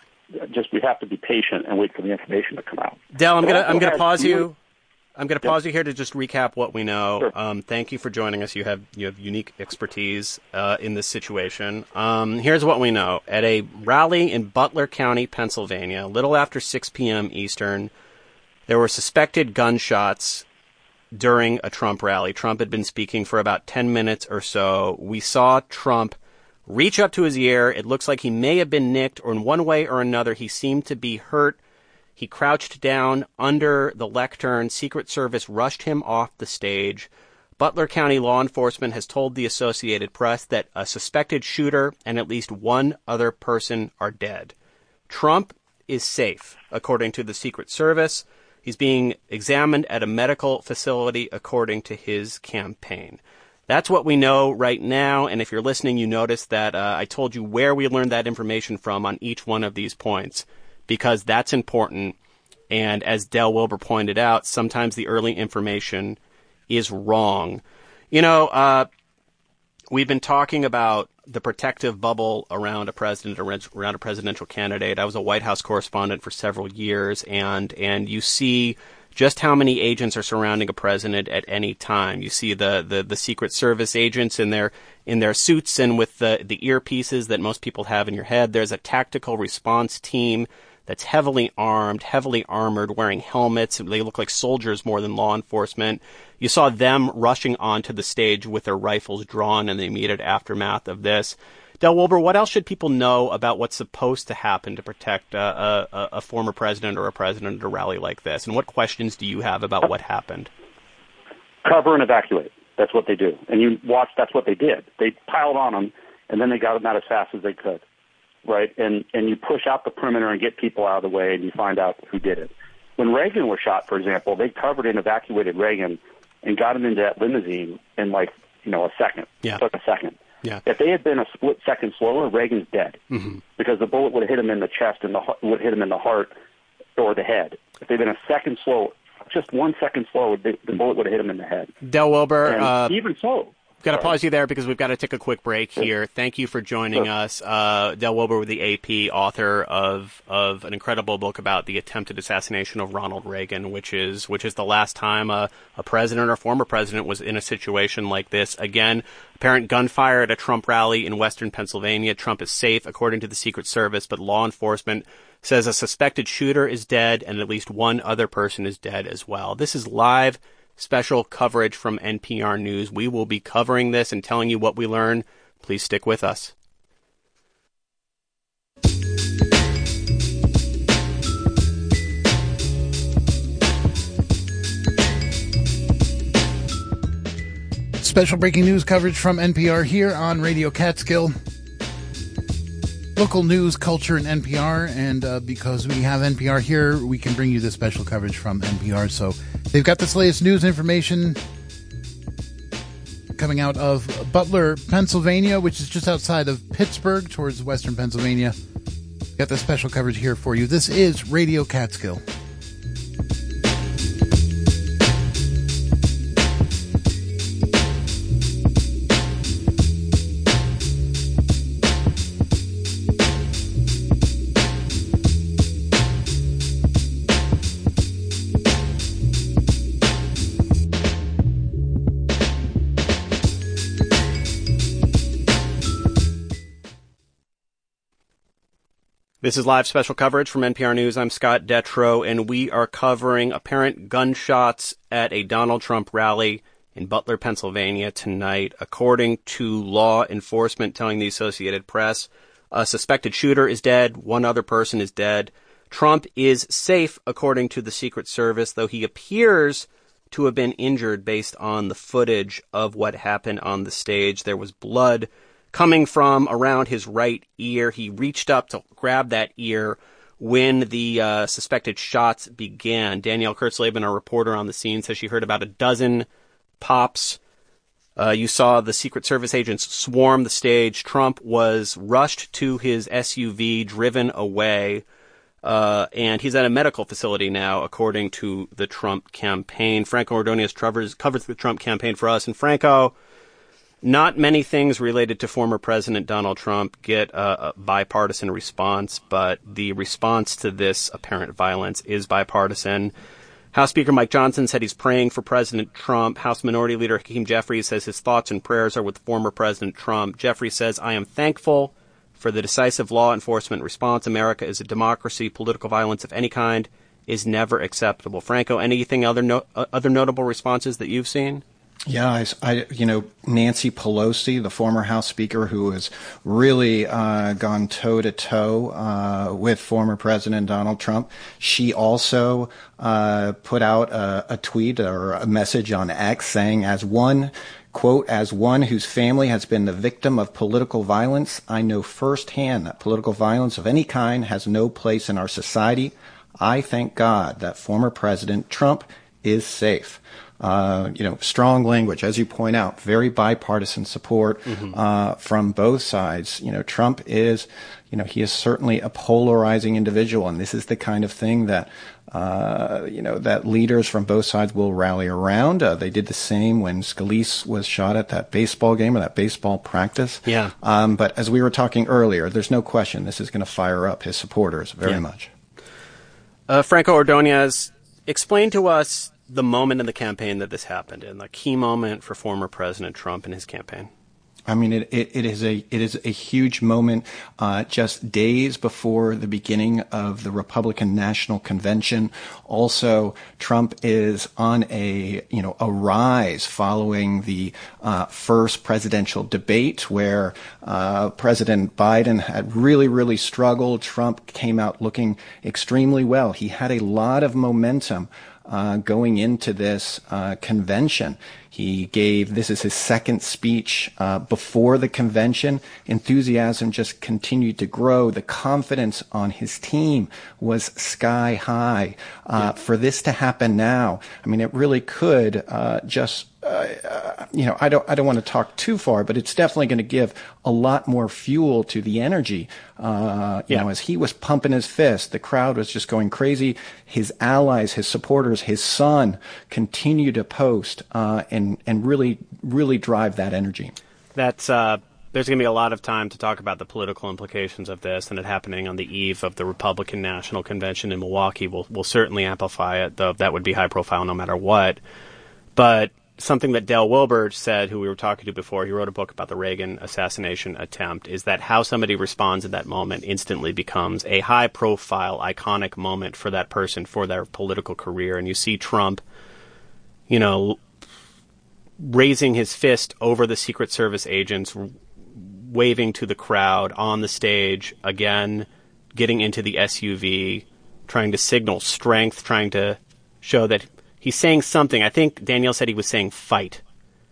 we have to be patient and wait for the information to come out.
Del, I'm gonna pause you. I'm going to pause you here to just recap what we know.
Sure.
Thank you for joining us. You have unique expertise in this situation. Here's what we know. At a rally in Butler County, Pennsylvania, a little after 6 p.m. Eastern, there were suspected gunshots during a Trump rally. Trump had been speaking for about 10 minutes or so. We saw Trump reach up to his ear. It looks like he may have been nicked, or in one way or another, he seemed to be hurt. He crouched down under the lectern. Secret Service rushed him off the stage. Butler County law enforcement has told the Associated Press that a suspected shooter and at least one other person are dead. Trump is safe, according to the Secret Service. He's being examined at a medical facility, according to his campaign. That's what we know right now, and if you're listening, you notice that I told you where we learned that information from on each one of these points, because that's important. And as Del Wilber pointed out, sometimes the early information is wrong. We've been talking about the protective bubble around a president, around a presidential candidate. I was a White House correspondent for several years, and you see just how many agents are surrounding a president at any time. You see the Secret Service agents in their suits and with the earpieces that most people have in your head. There's a tactical response team that's heavily armed, heavily armored, wearing helmets. They look like soldiers more than law enforcement. You saw them rushing onto the stage with their rifles drawn in the immediate aftermath of this. Del Wilber, what else should people know about what's supposed to happen to protect a former president or a president at a rally like this? And what questions do you have about what happened?
Cover and evacuate. That's what they do. And you watch, that's what they did. They piled on them, and then they got them out as fast as they could, right? And you push out the perimeter and get people out of the way, and you find out who did it. When Reagan was shot, for example, they covered and evacuated Reagan and got him into that limousine in a second.
Yeah.
It took a second.
Yeah.
If they had been a split second slower, Reagan's dead, because the bullet would have hit him in the chest and would hit him in the heart or the head. If they'd been a second slow, just 1 second slower, the bullet would have hit him in the head.
Del Wilber,
and even so.
Got to pause you there because we've got to take a quick break here. Thank you for joining us. Del Wilber with the AP, author of an incredible book about the attempted assassination of Ronald Reagan, which is the last time a president or former president was in a situation like this. Again, apparent gunfire at a Trump rally in western Pennsylvania. Trump is safe, according to the Secret Service, but law enforcement says a suspected shooter is dead and at least one other person is dead as well. This is live special coverage from NPR News. We will be covering this and telling you what we learn. Please stick with us.
Special breaking news coverage from NPR here on Radio Catskill. Local news, culture, and NPR. And because we have NPR here, we can bring you this special coverage from NPR. So they've got this latest news information coming out of Butler, Pennsylvania, which is just outside of Pittsburgh towards western Pennsylvania. Got the special coverage here for you. This is Radio Catskill.
This is live special coverage from NPR News. I'm Scott Detrow, and we are covering apparent gunshots at a Donald Trump rally in Butler, Pennsylvania tonight. According to law enforcement telling the Associated Press, a suspected shooter is dead. One other person is dead. Trump is safe, according to the Secret Service, though he appears to have been injured based on the footage of what happened on the stage. There was blood coming from around his right ear. He reached up to grab that ear when the suspected shots began. Danielle Kurtzleben, our reporter on the scene, says she heard about a dozen pops. You saw the Secret Service agents swarm the stage. Trump was rushed to his SUV, driven away, and he's at a medical facility now, according to the Trump campaign. Franco Ordonez covers the Trump campaign for us. And Franco, not many things related to former President Donald Trump get a bipartisan response, but the response to this apparent violence is bipartisan. House Speaker Mike Johnson said he's praying for President Trump. House Minority Leader Hakeem Jeffries says his thoughts and prayers are with former President Trump. Jeffries says, "I am thankful for the decisive law enforcement response. America is a democracy. Political violence of any kind is never acceptable." Franco, anything other notable responses that you've seen?
Yeah, Nancy Pelosi, the former House Speaker, who has really gone toe-to-toe with former President Donald Trump, she also put out a tweet or a message on X saying, quote, "As one whose family has been the victim of political violence, I know firsthand that political violence of any kind has no place in our society. I thank God that former President Trump is safe." Strong language, as you point out, very bipartisan support from both sides. Trump is, he is certainly a polarizing individual, and this is the kind of thing that, that leaders from both sides will rally around. They did the same when Scalise was shot at that baseball game or that baseball practice.
Yeah.
But as we were talking earlier, there's no question this is going to fire up his supporters very much.
Franco Ordonez, explain to us the moment in the campaign that this happened, and the key moment for former President Trump in his campaign.
I mean, it is a huge moment. Just days before the beginning of the Republican National Convention. Also, Trump is on a rise following the first presidential debate where President Biden had really struggled. Trump came out looking extremely well. He had a lot of momentum going into this convention. This is his second speech before the convention. Enthusiasm just continued to grow. The confidence on his team was sky high. For this to happen now, I mean, it really could I don't want to talk too far, but it's definitely going to give a lot more fuel to the energy. As he was pumping his fist, the crowd was just going crazy. His allies, his supporters, his son continue to post and really drive that energy.
There's going to be a lot of time to talk about the political implications of this, and it happening on the eve of the Republican National Convention in Milwaukee will certainly amplify it, though that would be high profile no matter what. But something that Dale Wilbur said, who we were talking to before, he wrote a book about the Reagan assassination attempt, is that how somebody responds in that moment instantly becomes a high-profile, iconic moment for that person, for their political career. And you see Trump, raising his fist over the Secret Service agents, waving to the crowd on the stage, again, getting into the SUV, trying to signal strength, trying to show that he's saying something. I think Danielle said he was saying fight.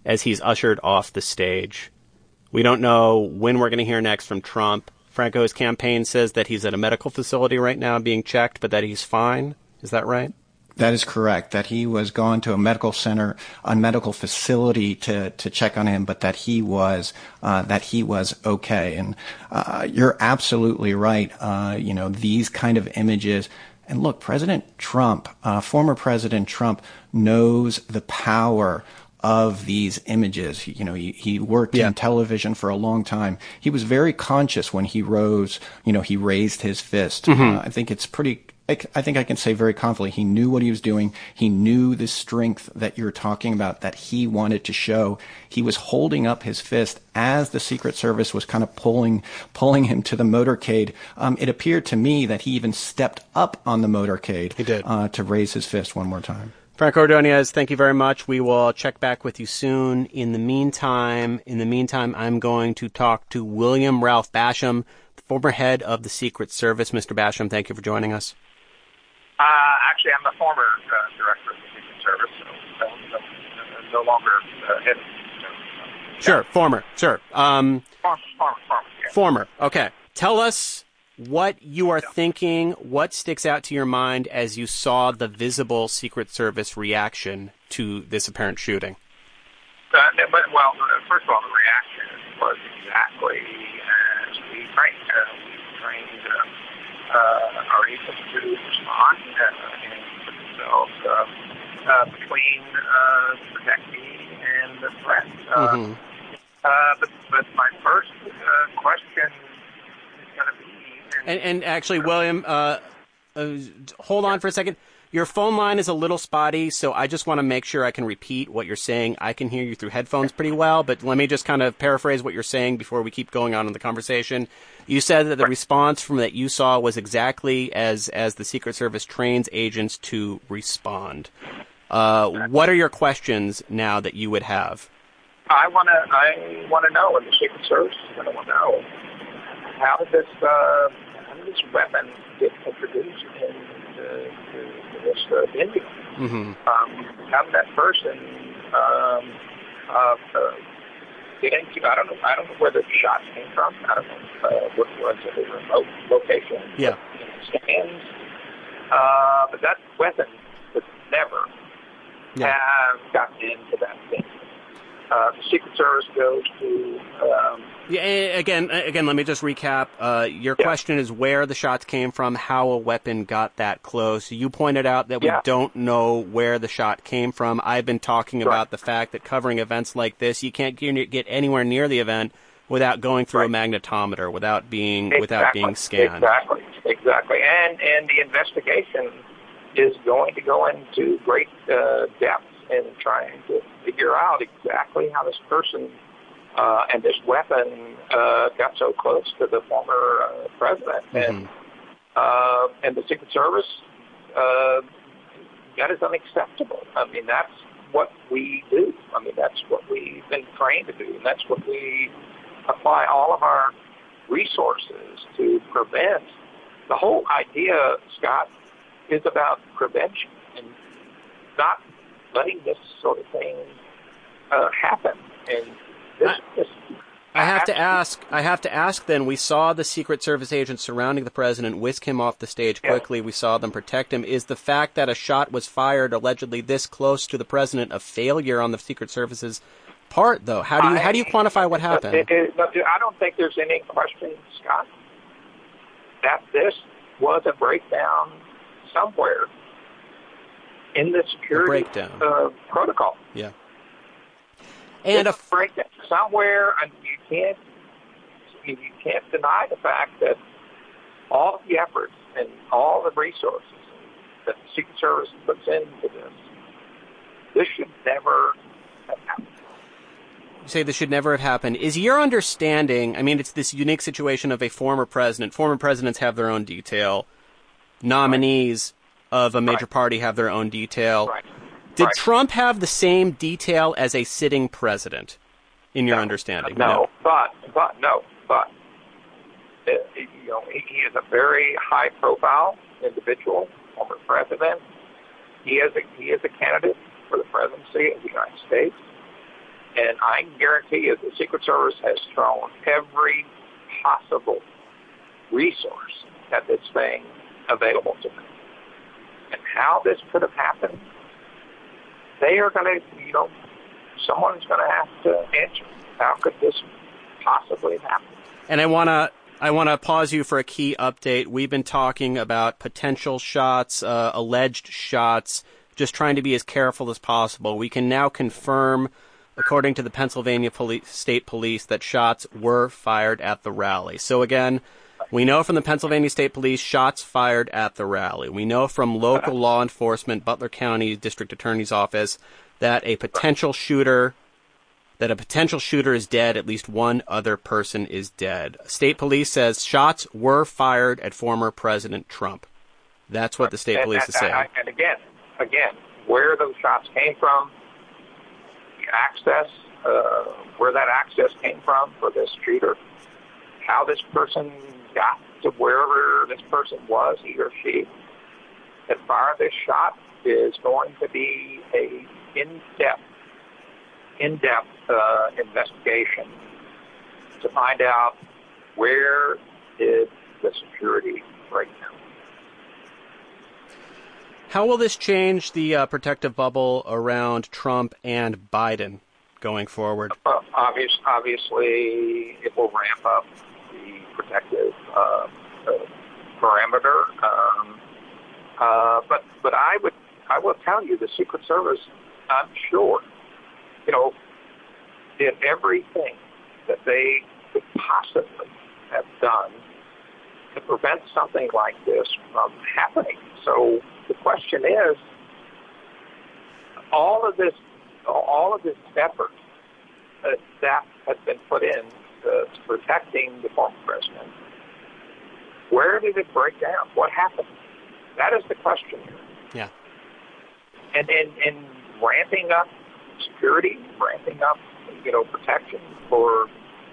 as he's ushered off the stage. We don't know when we're going to hear next from Trump. Franco's campaign says that he's at a medical facility right now being checked, but that he's fine. Is that right?
That is correct, that he was gone to a medical center, a medical facility to check on him, but that he was okay. And you're absolutely right. These kind of images. And look, President Trump, former President Trump, knows the power of these images. He worked in television for a long time. He was very conscious when he raised his fist. I think I can say very confidently, he knew what he was doing. He knew the strength that you're talking about that he wanted to show. He was holding up his fist as the Secret Service was kind of pulling him to the motorcade. It appeared to me that he even stepped up on the motorcade.
He did.
To raise his fist one more time.
Franco Ordonez, thank you very much. We will check back with you soon. In the meantime, I'm going to talk to William Ralph Basham, the former head of the Secret Service. Mr. Basham, thank you for joining us.
Actually, I'm the former director of the Secret Service, so no longer head of the
Sure, former. Sure. Former. Okay. Tell us what you are thinking, what sticks out to your mind as you saw the visible Secret Service reaction to this apparent shooting.
First of all, the reaction was exactly as we trained. We trained our agents to respond and put themselves between protect me and the threat. But my first question is going to be...
And actually, William, hold on for a second. Your phone line is a little spotty, so I just want to make sure I can repeat what you're saying. I can hear you through headphones pretty well, but let me just kind of paraphrase what you're saying before we keep going on in the conversation. You said that the response from that you saw was exactly as the Secret Service trains agents to respond. What are your questions now that you would have?
I want to know, and the Secret Service is going to want to know, how did this weapon get introduced into this venue? How did that person get into? I don't know where the shots came from. I don't know what was it, a remote location.
Yeah.
Stands. But that weapon would never have gotten into that venue. The Secret Service goes to...
Again, let me just recap. Your question is where the shots came from, how a weapon got that close. You pointed out that we don't know where the shot came from. I've been talking about the fact that covering events like this, you can't get anywhere near the event without going through a magnetometer, without being scanned.
Exactly. And the investigation is going to go into great depth in trying to figure out exactly how this person and this weapon got so close to the former president. And the Secret Service, that is unacceptable. I mean, that's what we do. I mean, that's what we've been trained to do. And that's what we apply all of our resources to prevent. The whole idea, Scott, is about prevention and not letting this sort of thing happen. And
I have to ask then, we saw the Secret Service agents surrounding the president whisk him off the stage quickly. We saw them protect him. Is the fact that a shot was fired allegedly this close to the president a failure on the Secret Service's part, though? How do you quantify what happened?
I don't think there's any question, Scott, that this was a breakdown somewhere in the security protocol.
Yeah.
And a breakdown somewhere, and you can't deny the fact that all of the efforts and all the resources that the Secret Service puts into this should never have happened.
You say this should never have happened. Is your understanding, I mean, it's this unique situation of a former president. Former presidents have their own detail. Nominees of a major party have their own detail.
Right.
Did Trump have the same detail as a sitting president, in your understanding?
No, but he is a very high-profile individual, former president. He is a candidate for the presidency of the United States, And I can guarantee you the Secret Service has thrown every possible resource at this thing available to them. And how this could have happened, they are going to, someone's going to have to answer. How could this possibly happen?
And I want to pause you for a key update. We've been talking about potential shots, alleged shots, just trying to be as careful as possible. We can now confirm, according to the Pennsylvania State Police, that shots were fired at the rally. So again, we know from the Pennsylvania State Police, shots fired at the rally. We know from local law enforcement, Butler County District Attorney's Office, that a potential shooter is dead. At least one other person is dead. State Police says shots were fired at former President Trump. That's what the State Police is saying.
And again, where those shots came from, the access, where that access came from for this shooter, how this person got to wherever this person was, he or she, that fired this shot is going to be a in-depth investigation to find out where is the security right now.
How will this change the protective bubble around Trump and Biden going forward?
Obviously, it will ramp up the protective parameter. But I will tell you, the Secret Service, I'm sure, did everything that they could possibly have done to prevent something like this from happening. So the question is, all of this effort that has been put in to protecting the former president, where did it break down? What happened? That is the question here.
Yeah.
And ramping up security, ramping up, protection for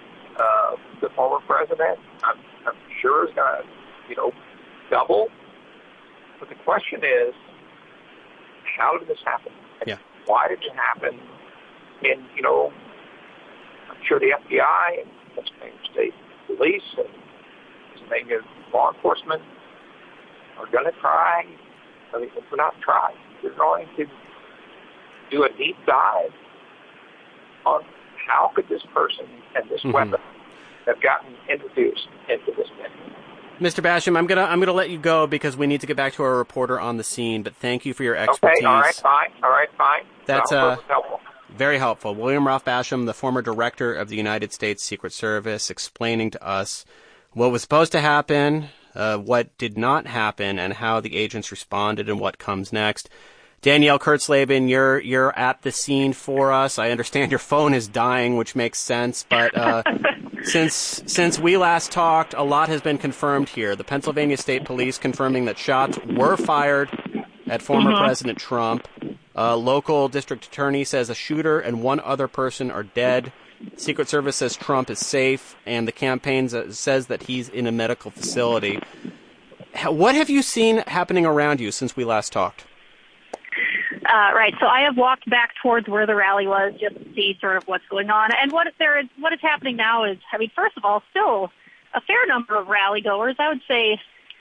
the former president, I'm sure is going to, double. But the question is, how did this happen? And why did it happen? And, I'm sure the FBI and Pennsylvania State Police and Pennsylvania law enforcement are going to try, if we're not trying, they're going to do a deep dive on how could this person and this weapon have gotten introduced into this venue.
Mr. Basham, I'm gonna let you go because we need to get back to our reporter on the scene. But thank you for your expertise.
Okay, all right, fine.
That's
helpful.
Very helpful. William Ralph Basham, the former director of the United States Secret Service, explaining to us what was supposed to happen, what did not happen, and how the agents responded and what comes next. Danielle Kurtzleben, you're at the scene for us. I understand your phone is dying, which makes sense, but since we last talked, a lot has been confirmed here. The Pennsylvania State Police confirming that shots were fired at former President Trump. Local district attorney says a shooter and one other person are dead. Secret Service says Trump is safe, and the campaign says that he's in a medical facility. What have you seen happening around you since we last talked?
Right. So I have walked back towards where the rally was just to see sort of what's going on. And what is happening now is, first of all, still a fair number of rally goers. I would say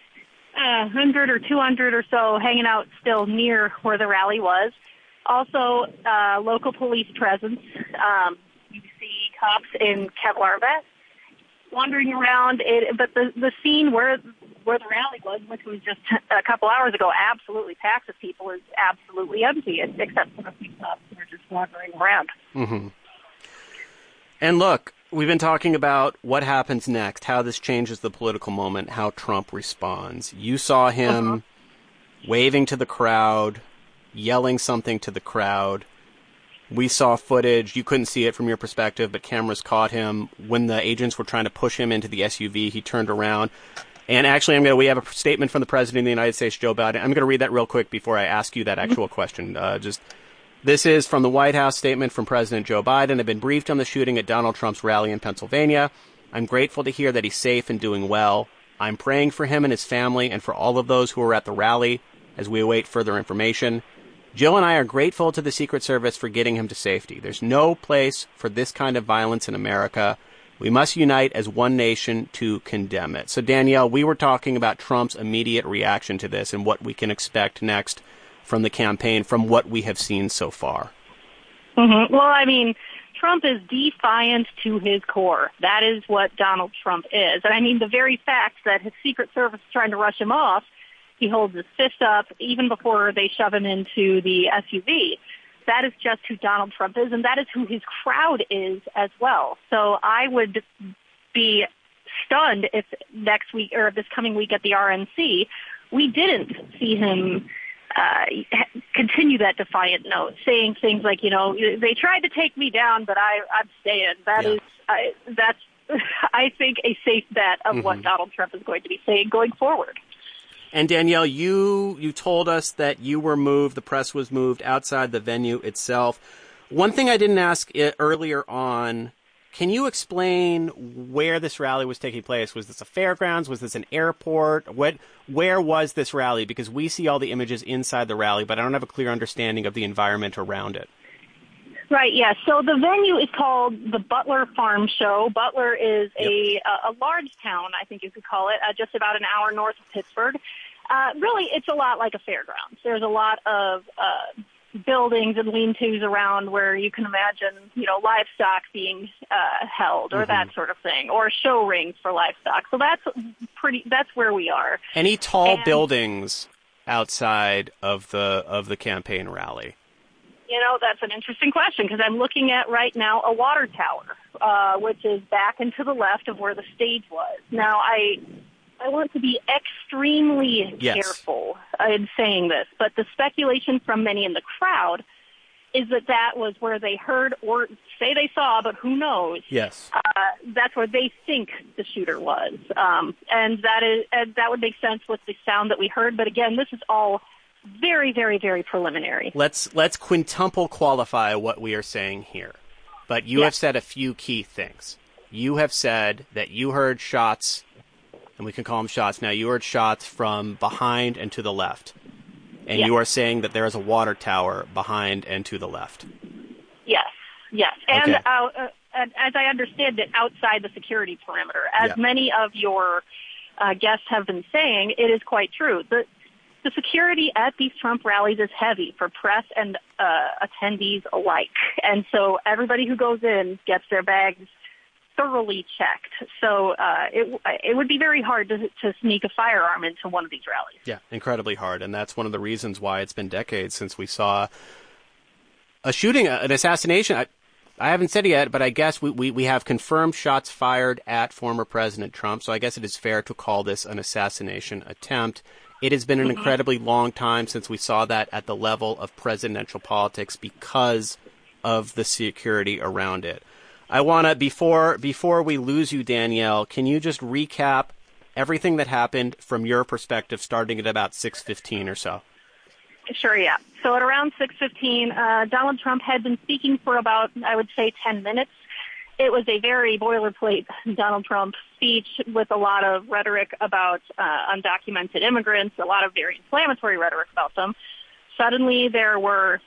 100 or 200 or so hanging out still near where the rally was. Also, local police presence. You see cops in Kevlar vests wandering around. But the scene where the rally was, which was just a couple hours ago, absolutely packed with people, is absolutely empty, except for a few cops who are just wandering around.
Mm-hmm. And look, we've been talking about what happens next, how this changes the political moment, how Trump responds. You saw him waving to the crowd, yelling something to the crowd. We saw footage. You couldn't see it from your perspective, but cameras caught him. When the agents were trying to push him into the SUV, he turned around. And actually, we have a statement from the President of the United States, Joe Biden. I'm going to read that real quick before I ask you that actual question. This is from the White House statement from President Joe Biden. I've been briefed on the shooting at Donald Trump's rally in Pennsylvania. I'm grateful to hear that he's safe and doing well. I'm praying for him and his family and for all of those who were at the rally as we await further information. Jill and I are grateful to the Secret Service for getting him to safety. There's no place for this kind of violence in America. We must unite as one nation to condemn it. So, Danielle, we were talking about Trump's immediate reaction to this and what we can expect next from the campaign from what we have seen so far.
Mm-hmm. Well, I mean, Trump is defiant to his core. That is what Donald Trump is. And I mean, the very fact that his Secret Service is trying to rush him off, he holds his fist up even before they shove him into the SUV. That is just who Donald Trump is, and that is who his crowd is as well. So I would be stunned if next week or this coming week at the RNC, we didn't see him continue that defiant note, saying things like, they tried to take me down, but I'm staying. That's I think, a safe bet of what Donald Trump is going to be saying going forward.
And Danielle, you told us that you were moved, the press was moved outside the venue itself. One thing I didn't ask earlier on, can you explain where this rally was taking place? Was this a fairgrounds? Was this an airport? Where was this rally? Because we see all the images inside the rally, but I don't have a clear understanding of the environment around it.
Right, yeah. So the venue is called the Butler Farm Show. Butler is a large town, I think you could call it, just about an hour north of Pittsburgh. Really, it's a lot like a fairgrounds. There's a lot of buildings and lean-tos around where you can imagine, livestock being held or that sort of thing, or show rings for livestock. So that's where we are.
Any tall buildings outside of the campaign rally?
That's an interesting question because I'm looking at right now a water tower, which is back and to the left of where the stage was. Now, I want to be extremely careful in saying this, but the speculation from many in the crowd is that was where they heard or say they saw, but who knows?
Yes.
That's where they think the shooter was. And that would make sense with the sound that we heard. But again, this is all very, very, very preliminary.
Let's quintuple qualify what we are saying here. But you have said a few key things. You have said that you heard shots, and we can call them shots now. You heard shots from behind and to the left. And you are saying that there is a water tower behind and to the left. Yes.
And as I understand it, outside the security perimeter. As many of your guests have been saying, it is quite true. The security at these Trump rallies is heavy for press and attendees alike. And so everybody who goes in gets their bags thoroughly checked. So it would be very hard to sneak a firearm into one of these rallies.
Yeah, incredibly hard. And that's one of the reasons why it's been decades since we saw a shooting, an assassination. I haven't said it yet, but I guess we have confirmed shots fired at former President Trump. So I guess it is fair to call this an assassination attempt. It has been an incredibly long time since we saw that at the level of presidential politics because of the security around it. I want to, before we lose you, Danielle, can you just recap everything that happened from your perspective starting at about 6:15 or so?
Sure, yeah. So at around 6:15, Donald Trump had been speaking for about, I would say, 10 minutes. It was a very boilerplate Donald Trump speech with a lot of rhetoric about undocumented immigrants, a lot of very inflammatory rhetoric about them. Suddenly there were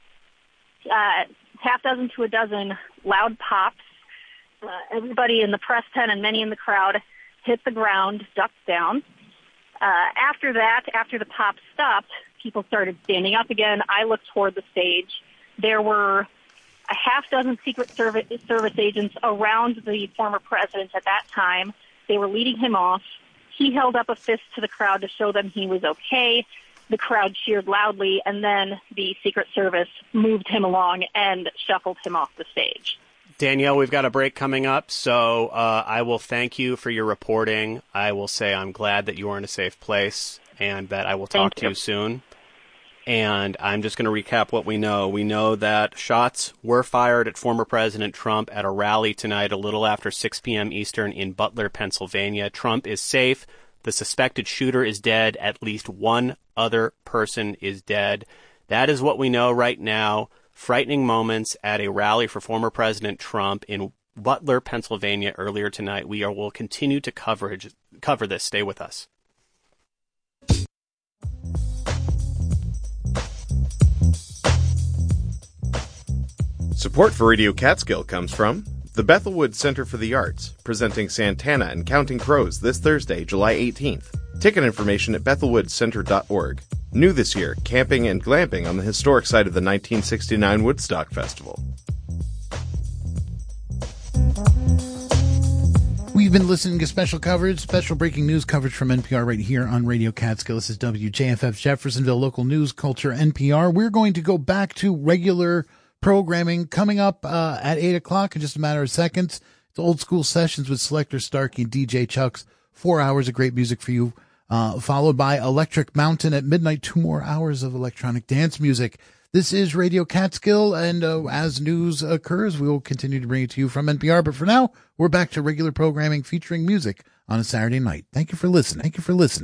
half dozen to a dozen loud pops. Everybody in the press tent and many in the crowd hit the ground, ducked down. After that, after the pops stopped, people started standing up again. I looked toward the stage. There were a half dozen Secret Service agents around the former president at that time. They were leading him off. He held up a fist to the crowd to show them he was okay. The crowd cheered loudly, and then the Secret Service moved him along and shuffled him off the stage.
Danielle, we've got a break coming up, so I will thank you for your reporting. I will say I'm glad that you are in a safe place and that I will talk to you soon. And I'm just going to recap what we know. We know that shots were fired at former President Trump at a rally tonight a little after 6 p.m. Eastern in Butler, Pennsylvania. Trump is safe. The suspected shooter is dead. At least one other person is dead. That is what we know right now. Frightening moments at a rally for former President Trump in Butler, Pennsylvania earlier tonight. We will continue to cover this. Stay with us.
Support for Radio Catskill comes from the Bethelwood Center for the Arts, presenting Santana and Counting Crows this Thursday, July 18th. Ticket information at bethelwoodcenter.org. New this year, camping and glamping on the historic site of the 1969 Woodstock Festival.
We've been listening to special breaking news coverage from NPR right here on Radio Catskill. This is WJFF Jeffersonville, local news, culture, NPR. We're going to go back to regular programming coming up at 8 o'clock in just a matter of seconds. It's Old School Sessions with Selector Starkey and DJ Chucks. 4 hours of great music for you, followed by Electric Mountain at midnight, 2 more hours of electronic dance music. This is Radio Catskill, and as news occurs, we will continue to bring it to you from NPR. But for now, we're back to regular programming featuring music on a Saturday night. Thank you for listening.